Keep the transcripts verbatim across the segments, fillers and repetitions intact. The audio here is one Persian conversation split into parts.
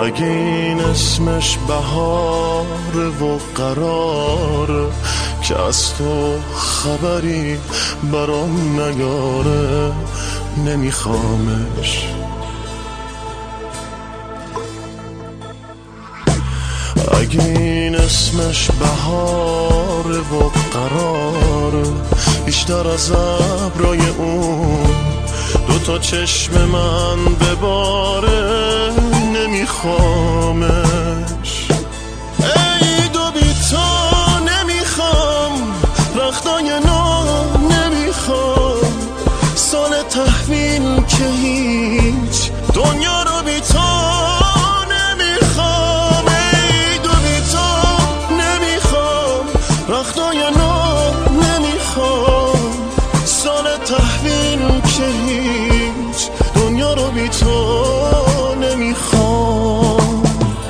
اگه این اسمش بهاره و قراره که از تو خبری برام نیاره، نمیخوامش. اگه این اسمش بهاره و قراره بیشتر از ابرای اون دو تا چشم من بباره، نمیخوامش. ای دو بی تو نمیخوام، رختای نو نمیخوام، سال تحویل که هیچ دنیا رو بی تو نمیخوام. ای دو بی تو نمیخوام، رختای نو نمیخوام، سال تحویل که هیچ دنیا رو بی تو نمیخوام.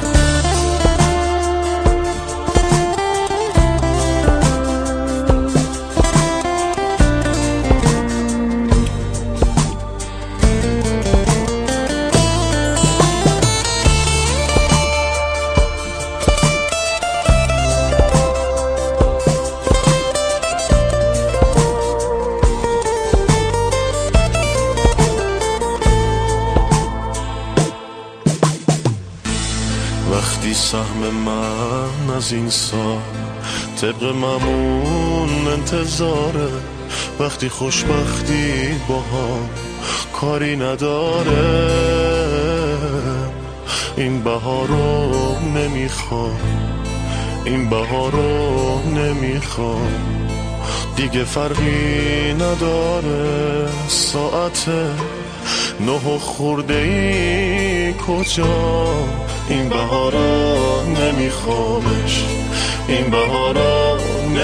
وقتی سهم من از این سال طبق معمول انتظاره، وقتی خوشبختی با هم کاری نداره، این بهار رو نمیخوام، این بهار رو نمیخوام، دیگه فرقی نداره ساعت نه و خورده ای کجا، این بهارا نمیخوامش، این بهارا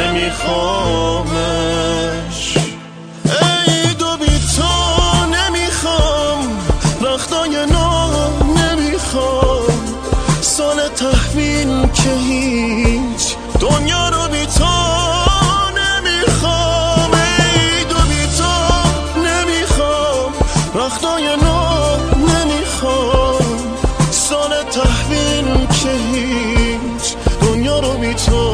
نمیخوامش. ای دو بی تو نمیخوام، رختای نو نمیخوام، سال تحویل که هیچ دنیا رو بی تو نمیخوام. ای دو بی تو نمیخوام، رختای نو نمیخوام، سال تحویل که هیچ دنیا رو بی تو